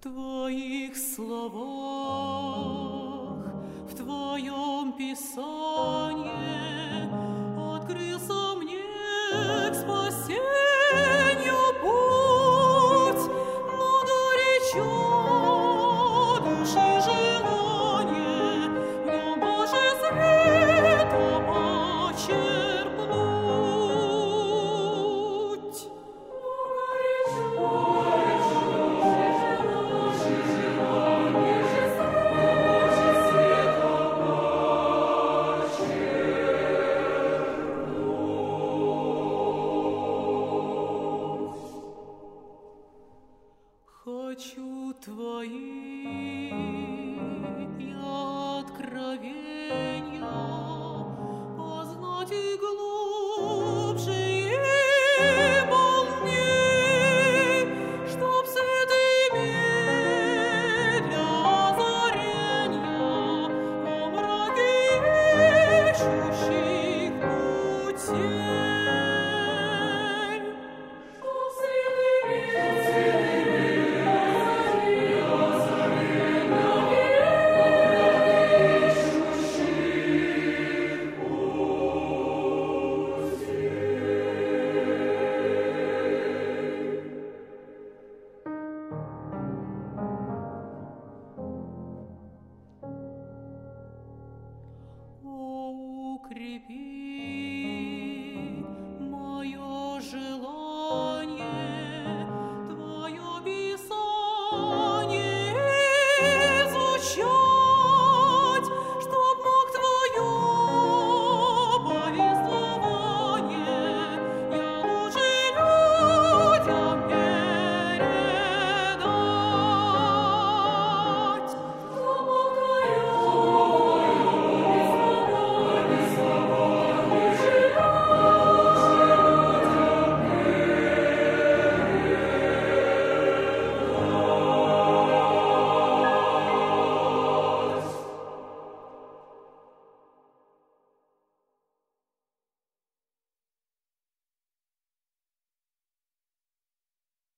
Твоих словах, в Твоем Писании открылся мне к спасению путь, но горячо души желание в нем Божий света почерпнуть. Хочу Твои я откровенья познать и глубже, и полней, чтоб святыми для озаренья во мраке ищущих путей. Чтоб укрепи